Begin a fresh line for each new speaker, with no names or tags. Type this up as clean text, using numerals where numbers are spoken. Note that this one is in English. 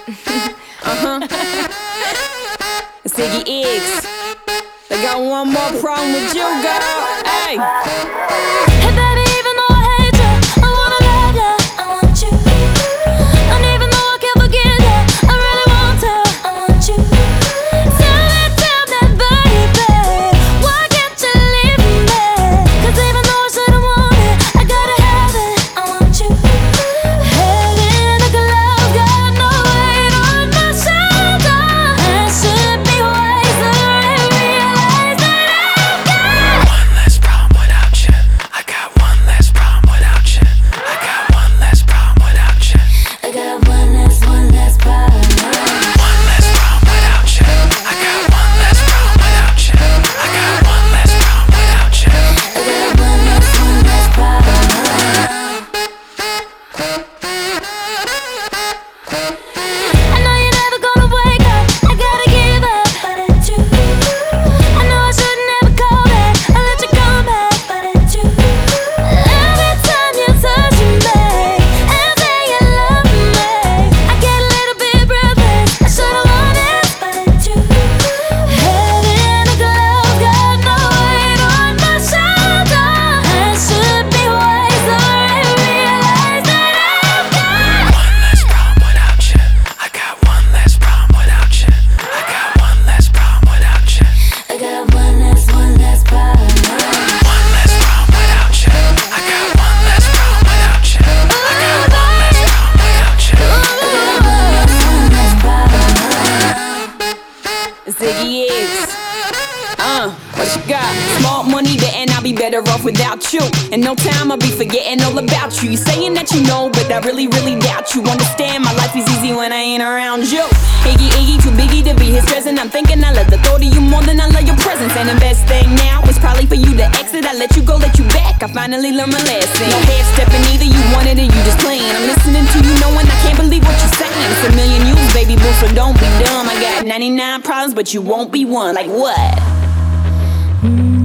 It's Iggy Iggs. They got one more problem with you, girl. Hey.
Hey baby, even though I hate you, I wanna love you, I want you. And even though I can't forget you, I really want to, I want you. Tell me, baby, why can't you leave me? 'Cause even though I shouldn't want it, I gotta have it, I want you. Head in the clouds, got no weight on my shoulder. I should be wiser and realize that I've got
one less problem without you. I got one less problem without you. I got one less problem without you.
I got one less problem.
One less problem without you. I got one less problem without you. I got one less problem without you.
I got one less problem. I know you're never gonna wake up, I gotta give up, but it's you. I know I should never call back, I let you come back, but it's you. Every time you touch me and say you love me, I get a little bit breathless, I should've known it, but it's you. Head in the clouds, got no weight on my shoulder. I should be wiser and realize that I've got
One less problem without you. I got one less problem without you. I got one less problem without you.
I got one less problem.
One less problem without you. I got one less problem without you. I got one less problem without you.
It's Iggy Iggs. What you got? Small money, and I'll be better off without you. In no time, I'll be forgetting all about you. You saying that you know, but I really, really doubt you. Understand, my life is easy when I ain't around you. Iggy, too biggie to be his present. I'm thinking I love the thought of you more than I love your presence. And the best thing now is probably for you to exit. I let you go, let you back. I finally learned my lesson. No half stepping either, you wanted it, you just playing. I'm listening to you knowing I can't believe what you're saying. It's a million you, baby boo, so don't be dumb. I got 99 problems, but you won't be one. Like what?